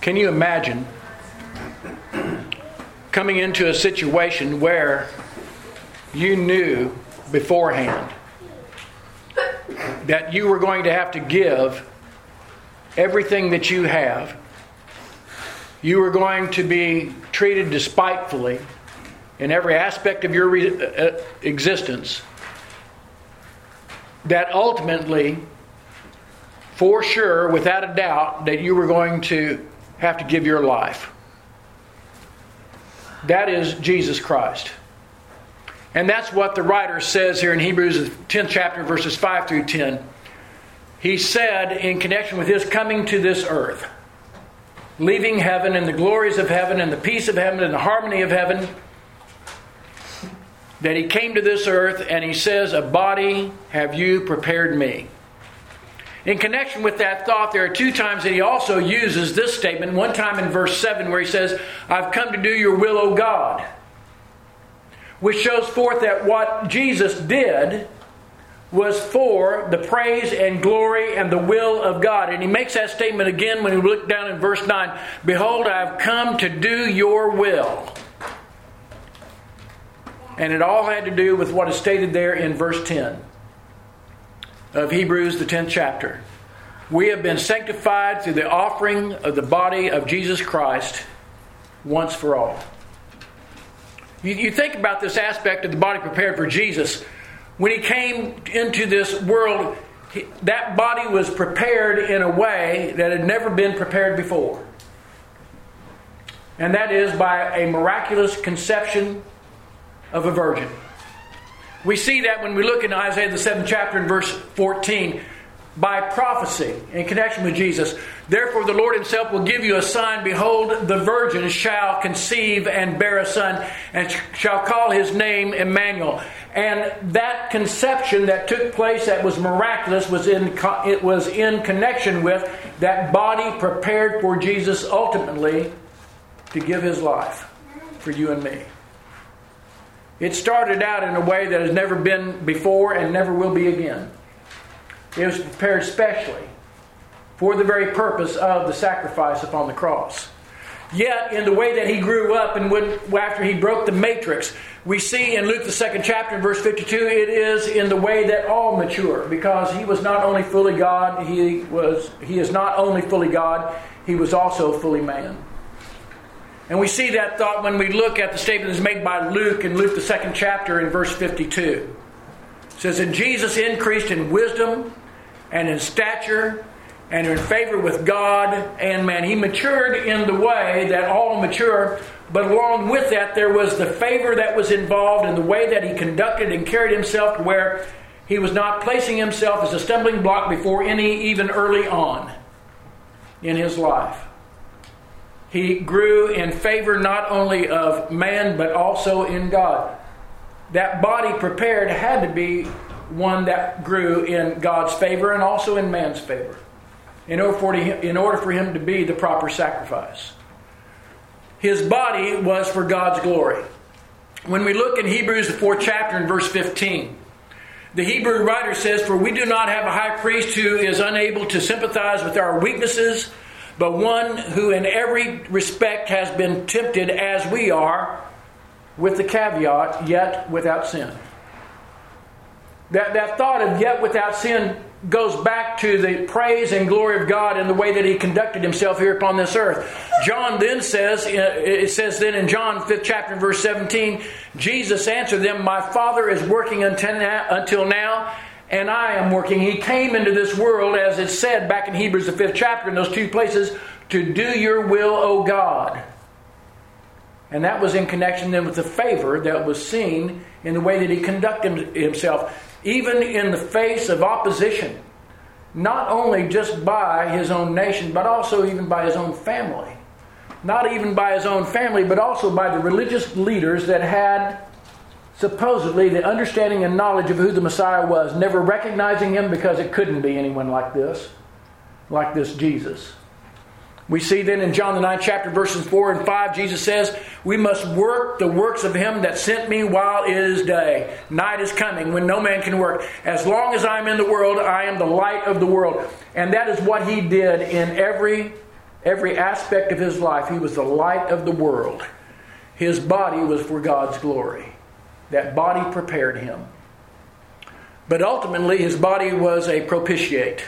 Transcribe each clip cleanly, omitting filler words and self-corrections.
Can you imagine coming into a situation where you knew beforehand that you were going to have to give everything that you have? You were going to be treated despitefully in every aspect of your existence. That ultimately, for sure, without a doubt, that you were going to have to give your life. That is Jesus Christ. And that's what the writer says here in Hebrews 10th chapter, verses 5 through 10. He said, in connection with his coming to this earth, leaving heaven and the glories of heaven and the peace of heaven and the harmony of heaven, that he came to this earth and he says, "A body have you prepared me." In connection with that thought, there are two times that he also uses this statement. One time in verse 7 where he says, "I've come to do your will, O God." Which shows forth that what Jesus did was for the praise and glory and the will of God. And he makes that statement again when we look down in verse 9. "Behold, I have come to do your will." And it all had to do with what is stated there in verse 10 of Hebrews, the 10th chapter. We have been sanctified through the offering of the body of Jesus Christ once for all. You think about this aspect of the body prepared for Jesus. When he came into this world, that body was prepared in a way that had never been prepared before. And that is by a miraculous conception of a virgin. We see that when we look in Isaiah the 7th chapter and verse 14. By prophecy in connection with Jesus. "Therefore the Lord himself will give you a sign. Behold, the virgin shall conceive and bear a son, and shall call his name Emmanuel." And that conception that took place, that was miraculous, it was in connection with that body prepared for Jesus ultimately to give his life for you and me. It started out in a way that has never been before and never will be again. It was prepared specially for the very purpose of the sacrifice upon the cross. Yet, in the way that he grew up and after he broke the matrix, we see in Luke the 2nd chapter, verse 52, it is in the way that all mature, because he was not only fully God, he is not only fully God, he was also fully man. And we see that thought when we look at the statement that's made by Luke in Luke the 2nd chapter in verse 52. It says, "And Jesus increased in wisdom and in stature and in favor with God and man." He matured in the way that all mature, but along with that there was the favor that was involved in the way that he conducted and carried himself, where he was not placing himself as a stumbling block before any, even early on in his life. He grew in favor not only of man but also in God. That body prepared had to be one that grew in God's favor and also in man's favor in order for him to be the proper sacrifice. His body was for God's glory. When we look in Hebrews the 4th chapter in verse 15, the Hebrew writer says, "For we do not have a high priest who is unable to sympathize with our weaknesses, but one who in every respect has been tempted as we are, with the caveat, yet without sin." That thought of yet without sin goes back to the praise and glory of God and the way that he conducted himself here upon this earth. John then says, it says then in John 5th chapter verse 17, Jesus answered them, "My Father is working until now, and I am working." He came into this world, as it said back in Hebrews the 5th chapter in those two places, to do your will, O God. And that was in connection then with the favor that was seen in the way that he conducted himself, even in the face of opposition, not only just by his own nation, but also even by his own family. Not even by his own family, but also by the religious leaders that had supposedly the understanding and knowledge of who the Messiah was, never recognizing him because it couldn't be anyone like this Jesus. We see then in John the 9th chapter verses 4 and 5, Jesus says, "We must work the works of him that sent me while it is day. Night is coming when no man can work. As long as I am in the world, I am the light of the world." And that is what he did in every every aspect of his life, he was the light of the world. His body was for God's glory. That body prepared him. But ultimately, his body was a propitiate,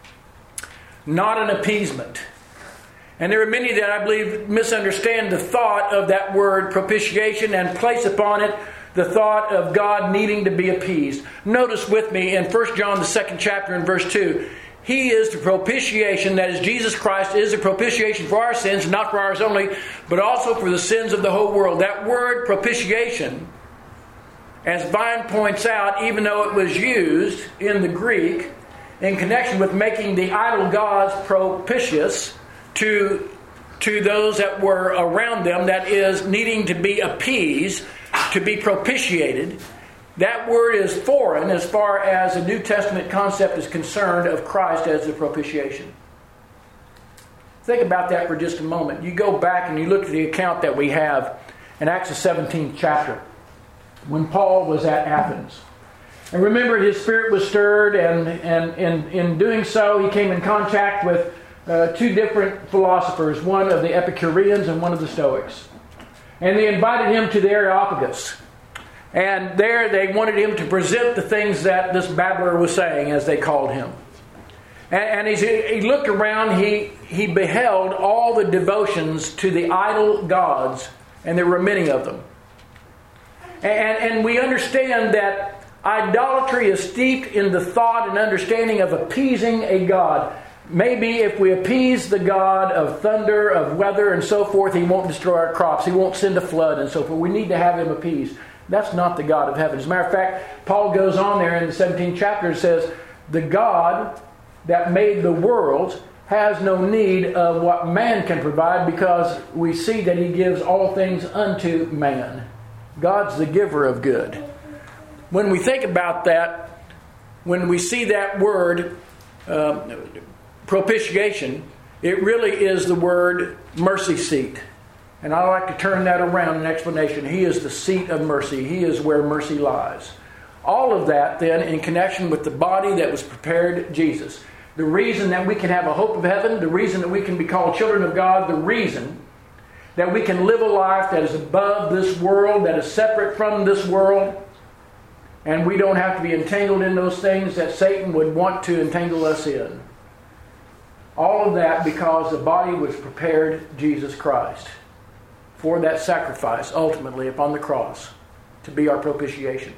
not an appeasement. And there are many that I believe misunderstand the thought of that word propitiation and place upon it the thought of God needing to be appeased. Notice with me in 1 John, the 2nd chapter and verse 2, He is the propitiation, that is, Jesus Christ is the propitiation for our sins, not for ours only, but also for the sins of the whole world. That word propitiation, as Vine points out, even though it was used in the Greek in connection with making the idol gods propitious to those that were around them, that is, needing to be appeased, to be propitiated, that word is foreign as far as the New Testament concept is concerned of Christ as the propitiation. Think about that for just a moment. You go back and you look at the account that we have in Acts the 17th chapter, when Paul was at Athens. And remember, his spirit was stirred, and in doing so, he came in contact with two different philosophers, one of the Epicureans and one of the Stoics. And they invited him to the Areopagus. And there they wanted him to present the things that this babbler was saying, as they called him. And as he looked around, he beheld all the devotions to the idol gods, and there were many of them. And we understand that idolatry is steeped in the thought and understanding of appeasing a god. Maybe if we appease the God of thunder, of weather, and so forth, He won't destroy our crops. He won't send a flood and so forth. We need to have Him appeased. That's not the God of heaven. As a matter of fact, Paul goes on there in the 17th chapter and says, the God that made the worlds has no need of what man can provide, because we see that He gives all things unto man. God's the giver of good. When we think about that, when we see that word propitiation, it really is the word mercy seat. And I like to turn that around in explanation. He is the seat of mercy. He is where mercy lies. All of that then in connection with the body that was prepared, Jesus. The reason that we can have a hope of heaven, the reason that we can be called children of God, the reason that we can live a life that is above this world, that is separate from this world, and we don't have to be entangled in those things that Satan would want to entangle us in. All of that because the body was prepared, Jesus Christ, for that sacrifice ultimately upon the cross to be our propitiation.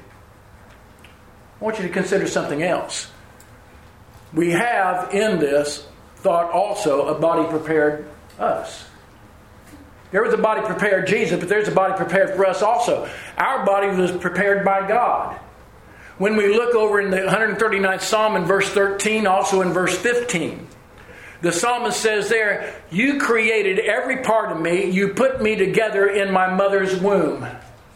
I want you to consider something else. We have in this thought also a body prepared us. There was a body prepared Jesus, but there's a body prepared for us also. Our body was prepared by God. When we look over in the 139th Psalm in verse 13, also in verse 15, the psalmist says there, you created every part of me. You put me together in my mother's womb.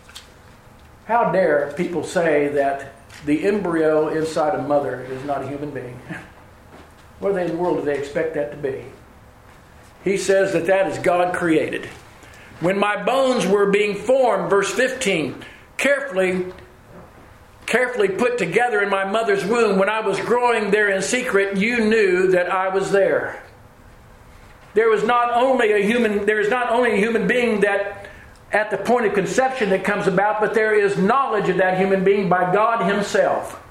How dare people say that the embryo inside a mother is not a human being? What in the world do they expect that to be? He says that is God created. When my bones were being formed, verse 15, carefully put together in my mother's womb, when I was growing there in secret, you knew that I was there. There is not only a human being that at the point of conception that comes about, but there is knowledge of that human being by God Himself.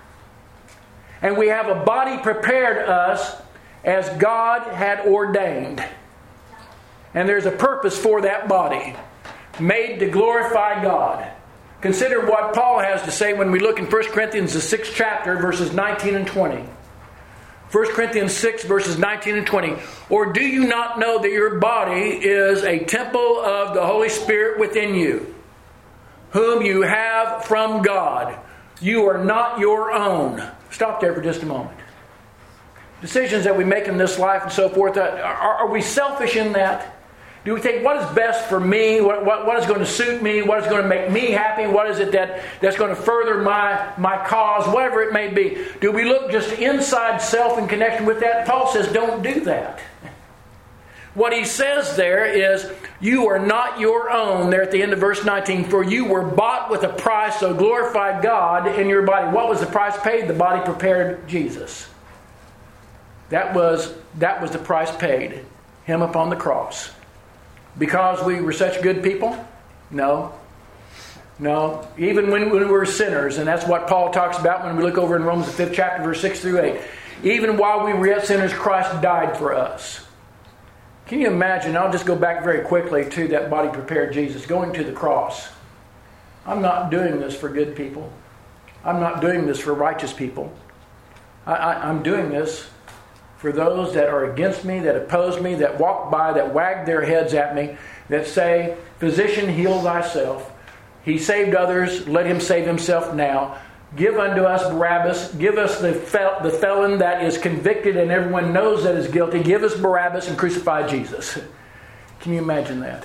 And we have a body prepared us as God had ordained. And there's a purpose for that body, made to glorify God. Consider what Paul has to say when we look in 1 Corinthians, the 6th chapter, verses 19 and 20. 1 Corinthians 6, verses 19 and 20. Or do you not know that your body is a temple of the Holy Spirit within you, whom you have from God? You are not your own. Stop there for just a moment. Decisions that we make in this life and so forth, are we selfish in that? Do we think, what is best for me? What is going to suit me? What is going to make me happy? What is it that's going to further my cause? Whatever it may be. Do we look just inside self in connection with that? Paul says, don't do that. What he says there is, you are not your own, there at the end of verse 19, for you were bought with a price, so glorify God in your body. What was the price paid? The body prepared Jesus. That was the price paid. Him upon the cross. Because we were such good people? No. No. Even when we were sinners, and that's what Paul talks about when we look over in Romans the 5th chapter, verse 6 through 8. Even while we were yet sinners, Christ died for us. Can you imagine? I'll just go back very quickly to that body prepared Jesus going to the cross. I'm not doing this for good people. I'm not doing this for righteous people. I'm doing this for those that are against me, that oppose me, that walk by, that wag their heads at me, that say, "Physician, heal thyself. He saved others, let him save himself now. Give unto us Barabbas. Give us the felon that is convicted and everyone knows that is guilty. Give us Barabbas and crucify Jesus." Can you imagine that?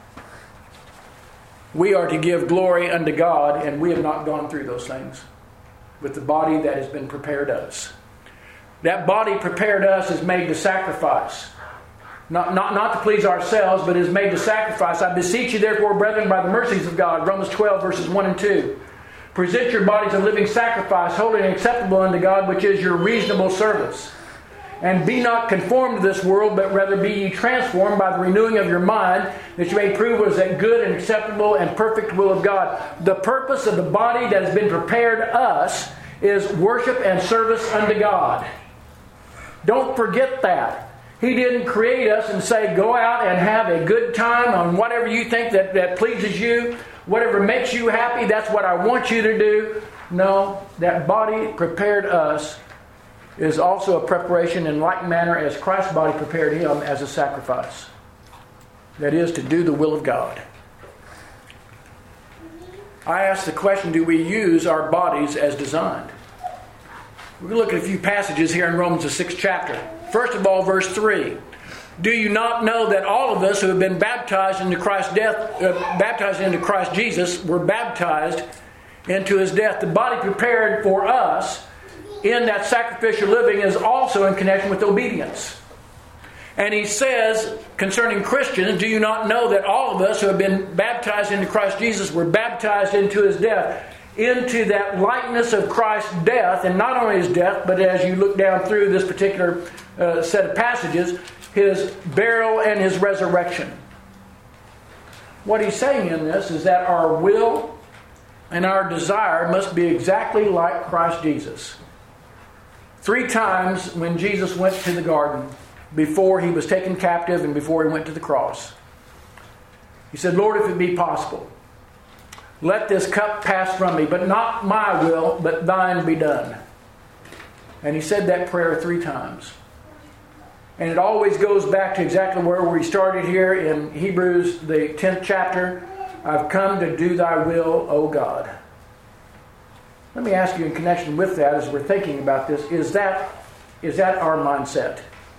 We are to give glory unto God, and we have not gone through those things with the body that has been prepared us. That body prepared us is made to sacrifice. Not to please ourselves, but is made to sacrifice. "I beseech you therefore, brethren, by the mercies of God," Romans 12, verses 1 and 2. "Present your bodies a living sacrifice, holy and acceptable unto God, which is your reasonable service. And be not conformed to this world, but rather be ye transformed by the renewing of your mind, that you may prove what is that good and acceptable and perfect will of God." The purpose of the body that has been prepared us is worship and service unto God. Don't forget that. He didn't create us and say, "Go out and have a good time on whatever you think that pleases you. Whatever makes you happy, that's what I want you to do." No, that body prepared us is also a preparation in like manner as Christ's body prepared Him as a sacrifice. That is, to do the will of God. I ask the question, do we use our bodies as designed? We're going to look at a few passages here in Romans the 6th chapter. First of all, verse 3. "Do you not know that all of us who have been baptized into Christ's death, baptized into Christ Jesus, were baptized into His death?" The body prepared for us in that sacrificial living is also in connection with obedience. And he says concerning Christians, "Do you not know that all of us who have been baptized into Christ Jesus were baptized into His death?" Into that likeness of Christ's death, and not only His death, but as you look down through this particular set of passages, His burial and His resurrection. What he's saying in this is that our will and our desire must be exactly like Christ Jesus. 3 times when Jesus went to the garden, before He was taken captive and before He went to the cross, He said, "Lord, if it be possible, let this cup pass from me, but not my will, but thine be done." And He said that prayer 3 times. And it always goes back to exactly where we started here in Hebrews, the 10th chapter. "I've come to do thy will, O God." Let me ask you in connection with that, as we're thinking about this, is that our mindset?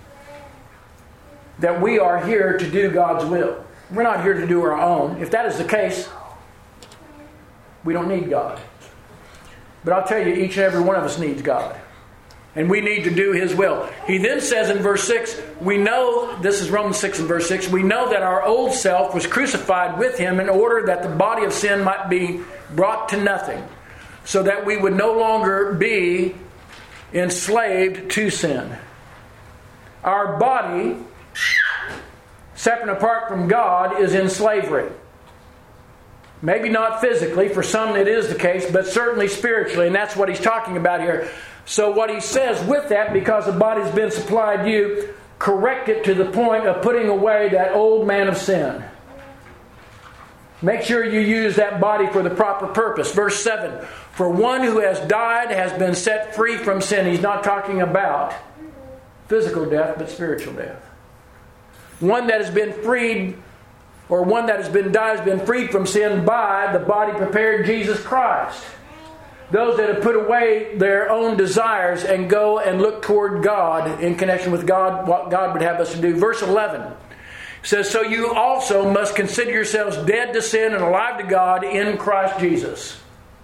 That we are here to do God's will. We're not here to do our own. If that is the case, we don't need God. But I'll tell you, each and every one of us needs God. And we need to do His will. He then says in verse 6, we know, this is Romans 6 and verse 6, we know that our old self was crucified with Him in order that the body of sin might be brought to nothing, so that we would no longer be enslaved to sin. Our body, separate and apart from God, is in slavery. Maybe not physically, for some it is the case, but certainly spiritually, and that's what he's talking about here. So what he says with that, because the body's been supplied you, correct it to the point of putting away that old man of sin. Make sure you use that body for the proper purpose. Verse 7, "For one who has died has been set free from sin." He's not talking about physical death, but spiritual death. One that has been freed, or one that has died has been freed from sin by the body prepared Jesus Christ. Those that have put away their own desires and go and look toward God in connection with God, what God would have us to do. Verse 11 says, "So you also must consider yourselves dead to sin and alive to God in Christ Jesus."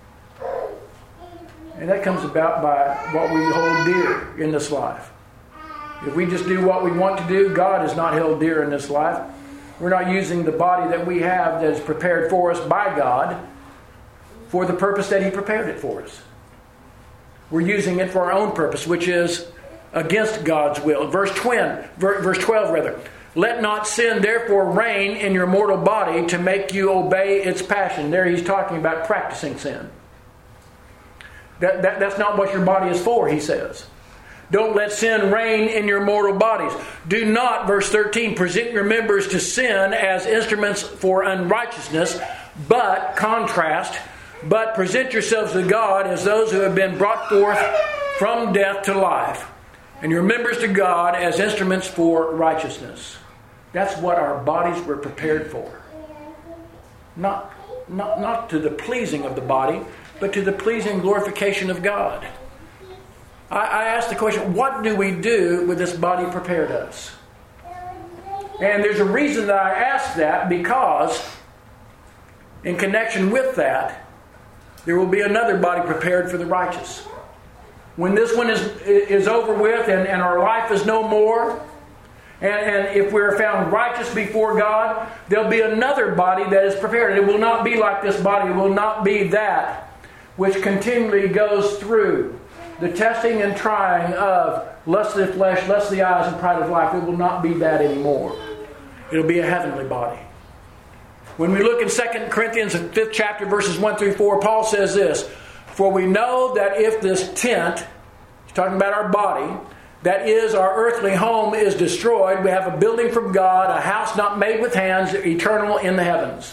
And that comes about by what we hold dear in this life. If we just do what we want to do, God is not held dear in this life. We're not using the body that we have that is prepared for us by God for the purpose that He prepared it for us. We're using it for our own purpose, which is against God's will. Verse 12, Let not sin therefore reign in your mortal body to make you obey its passion. There he's talking about practicing sin. That's not what your body is for, he says. Don't let sin reign in your mortal bodies. Do not, verse 13, present your members to sin as instruments for unrighteousness, but, contrast, but present yourselves to God as those who have been brought forth from death to life, and your members to God as instruments for righteousness. That's what our bodies were prepared for. Not to the pleasing of the body, but to the pleasing glorification of God. I asked the question, what do we do with this body prepared us? And there's a reason that I ask that, because in connection with that, there will be another body prepared for the righteous. When this one is over with and our life is no more, and if we're found righteous before God, there'll be another body that is prepared. It will not be like this body. It will not be that which continually goes through the testing and trying of lust of the flesh, lust of the eyes, and pride of life. It will not be that anymore. It'll be a heavenly body. When we look in 2 Corinthians 5th chapter, verses 1 through 4, Paul says this, for we know that if this tent, he's talking about our body, that is our earthly home, is destroyed, we have a building from God, a house not made with hands, eternal in the heavens.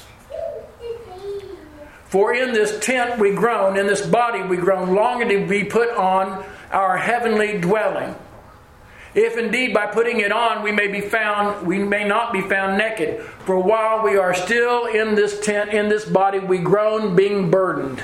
For in this tent we groan, in this body we groan, longing to be put on our heavenly dwelling. If indeed by putting it on we may not be found naked. For while we are still in this tent, in this body, we groan, being burdened.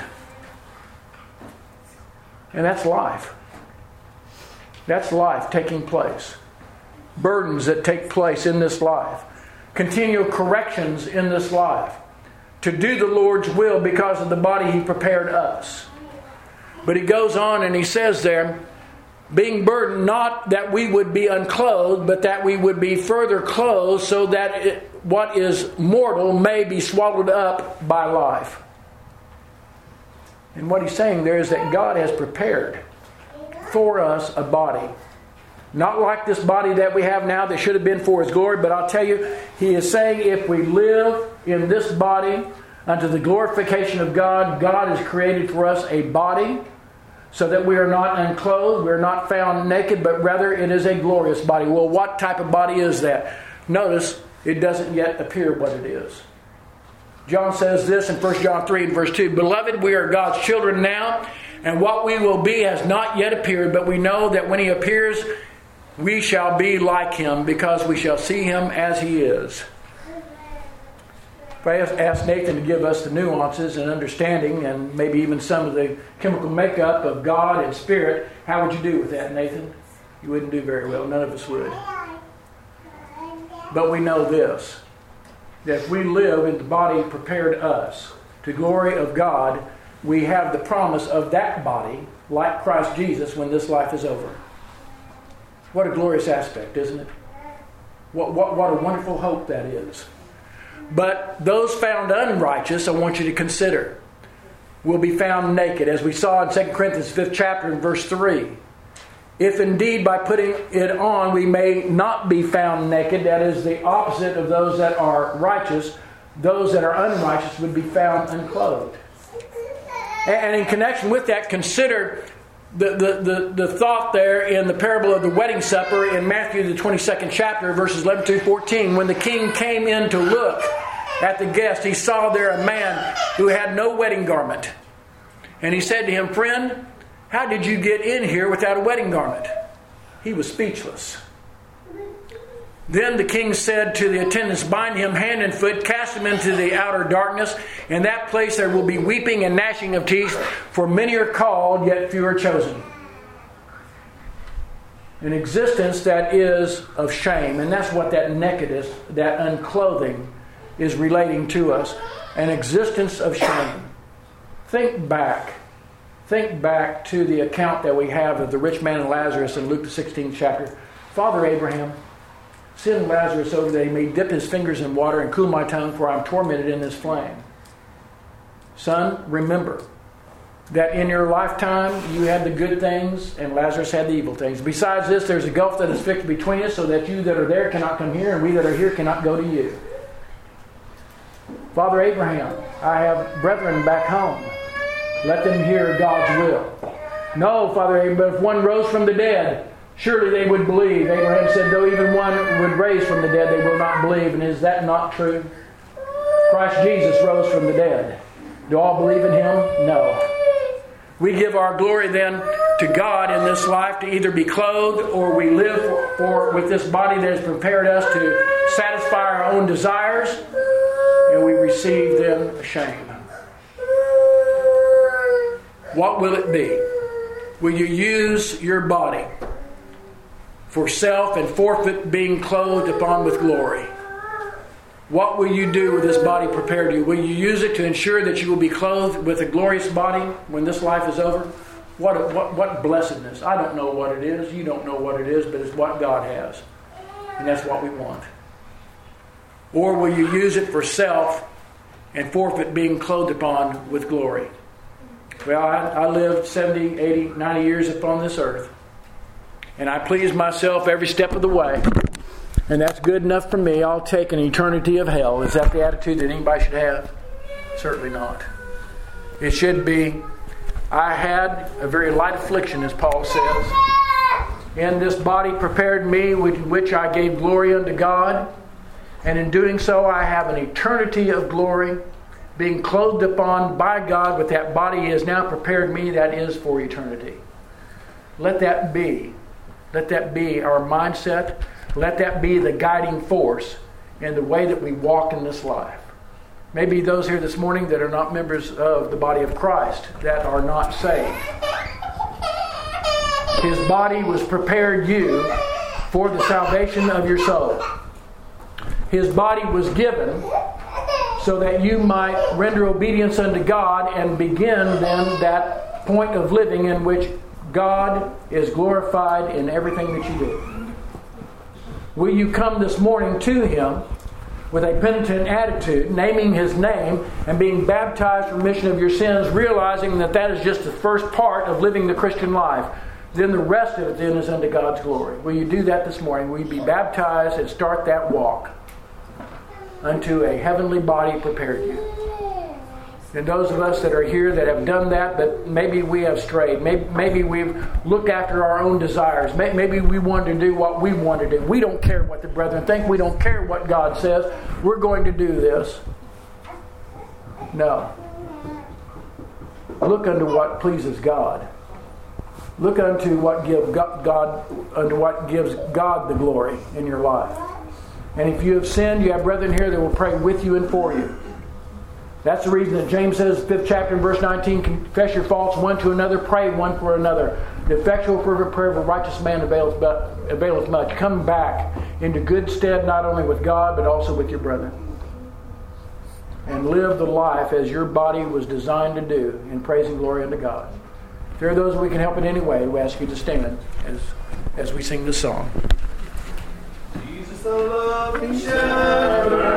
And that's life. That's life taking place. Burdens that take place in this life. Continual corrections in this life. To do the Lord's will because of the body He prepared us. But he goes on and he says there, being burdened, not that we would be unclothed, but that we would be further clothed, so that what is mortal may be swallowed up by life. And what he's saying there is that God has prepared for us a body. Not like this body that we have now that should have been for His glory, but I'll tell you, He is saying if we live in this body unto the glorification of God, God has created for us a body so that we are not unclothed, we are not found naked, but rather it is a glorious body. Well, what type of body is that? Notice, it doesn't yet appear what it is. John says this in 1 John 3 and verse 2, Beloved, we are God's children now, and what we will be has not yet appeared, but we know that when He appears, we shall be like Him, because we shall see Him as He is. If I asked Nathan to give us the nuances and understanding and maybe even some of the chemical makeup of God and Spirit, how would you do with that, Nathan? You wouldn't do very well. None of us would. But we know this, that if we live in the body prepared us to glory of God, we have the promise of that body, like Christ Jesus, when this life is over. What a glorious aspect, isn't it? What a wonderful hope that is. But those found unrighteous, I want you to consider, will be found naked, as we saw in 2 Corinthians 5th chapter in verse 3. If indeed by putting it on we may not be found naked, that is the opposite of those that are righteous, those that are unrighteous would be found unclothed. And in connection with that, consider the thought there in the parable of the wedding supper in Matthew the 22nd chapter, verses 11 to 14. When the king came in to look at the guest, he saw there a man who had no wedding garment. And he said to him, Friend, how did you get in here without a wedding garment? He was speechless. Then the king said to the attendants, Bind him hand and foot, cast him into the outer darkness. In that place there will be weeping and gnashing of teeth, for many are called, yet few are chosen. An existence that is of shame. And that's what that nakedness, that unclothing, is relating to us. An existence of shame. Think back to the account that we have of the rich man and Lazarus in Luke the 16th chapter. Father Abraham, send Lazarus over that he may dip his fingers in water and cool my tongue, for I am tormented in this flame. Son, remember that in your lifetime you had the good things and Lazarus had the evil things. Besides this, there's a gulf that is fixed between us so that you that are there cannot come here and we that are here cannot go to you. Father Abraham, I have brethren back home. Let them hear God's will. No, Father Abraham, but if one rose from the dead, surely they would believe. Abraham said, though even one would raise from the dead, they will not believe. And is that not true? Christ Jesus rose from the dead. Do all believe in Him? No. We give our glory then to God in this life to either be clothed or we live with this body that has prepared us to satisfy our own desires, and we receive then a shame. What will it be? Will you use your body for self and forfeit being clothed upon with glory? What will you do with this body prepared to you? Will you use it to ensure that you will be clothed with a glorious body when this life is over? What blessedness. I don't know what it is. You don't know what it is, but it's what God has. And that's what we want. Or will you use it for self and forfeit being clothed upon with glory? Well, I lived 70, 80, 90 years upon this earth. And I pleased myself every step of the way. And that's good enough for me. I'll take an eternity of hell. Is that the attitude that anybody should have? Certainly not. It should be, I had a very light affliction, as Paul says. And this body prepared me, with which I gave glory unto God. And in doing so, I have an eternity of glory, being clothed upon by God with that body He has now prepared me, that is for eternity. Let that be. Let that be our mindset. Let that be the guiding force in the way that we walk in this life. Maybe those here this morning that are not members of the body of Christ, that are not saved. His body was prepared you for the salvation of your soul. His body was given so that you might render obedience unto God and begin then that point of living in which God is glorified in everything that you do. Will you come this morning to Him with a penitent attitude, naming His name and being baptized for remission of your sins, realizing that that is just the first part of living the Christian life? Then the rest of it then is unto God's glory. Will you do that this morning? Will you be baptized and start that walk unto a heavenly body prepared you? And those of us that are here that have done that, but maybe we have strayed. Maybe we've looked after our own desires. Maybe we want to do what we want to do. We don't care what the brethren think. We don't care what God says. We're going to do this. No. Look unto what pleases God. Look unto what gives God the glory in your life. And if you have sinned, you have brethren here that will pray with you and for you. That's the reason that James says, 5th chapter, verse 19, confess your faults one to another, pray one for another. The effectual fervent prayer of a righteous man availeth much. Come back into good stead, not only with God, but also with your brethren. And live the life as your body was designed to do in praise and glory unto God. If there are those we can help in any way, we ask you to stand as we sing this song. Jesus, the loving shepherd.